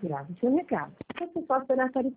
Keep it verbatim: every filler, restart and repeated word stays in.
grave o seu recado. Você pode parar para